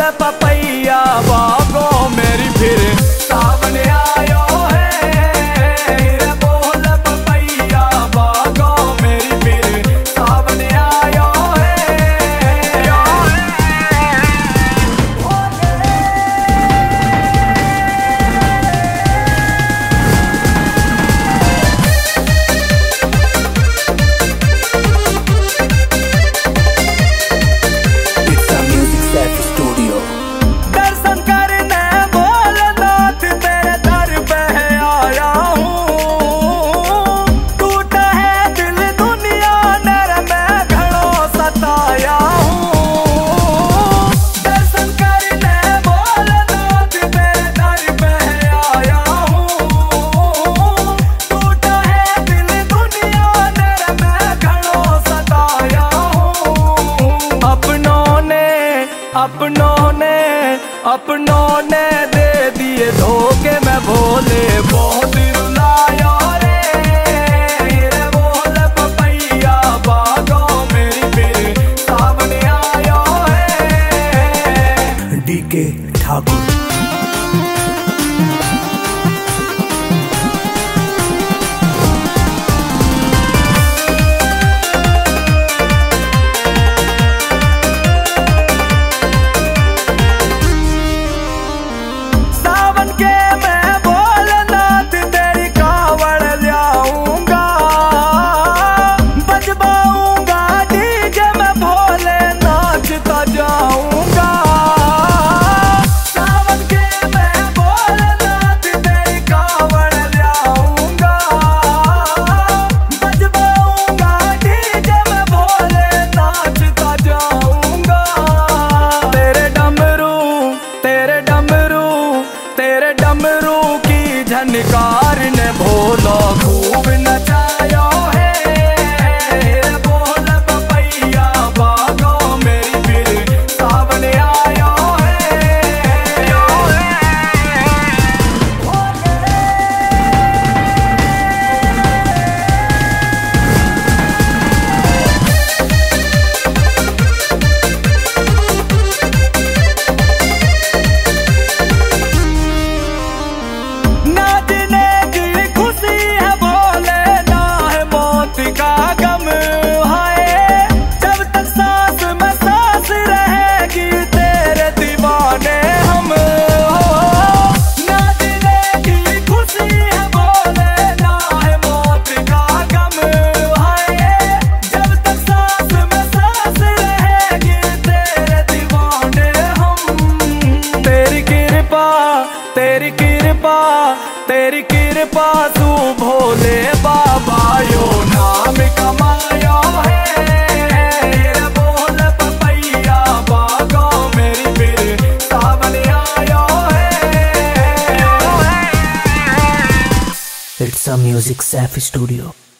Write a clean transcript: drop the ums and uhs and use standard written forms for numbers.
Papaya बागो मेरी फिर सावन आयो है। रे बोल पपैया बागो मेरी फिर सावन आयो है। दर्शन करने भोलेनाथ तेरे दर पे आया हूँ। टूटा है दिल दुनिया नर में घड़ों सताया हूँ। दर्शन करने भोलेनाथ तेरे दर पे आया हूँ। टूटा है दिल दुनिया नर में घड़ों सताया हूँ। अपनों ने दे दिए धोखे में भोले बहुत रुलाया रे। रे बोल पपैया बागो मेरी फिर सावन आया है। डीके ठाकुर। झनकार ने भोला खूब नचाया है। रे बोल पपैया बागो मेरी फिर सावन आया है। तेरी कृपा तू भोले बाबा यो नाम कमाया है। रे बोल पपैया बागो मेरी फिर सावन आया है। It's a music safe studio.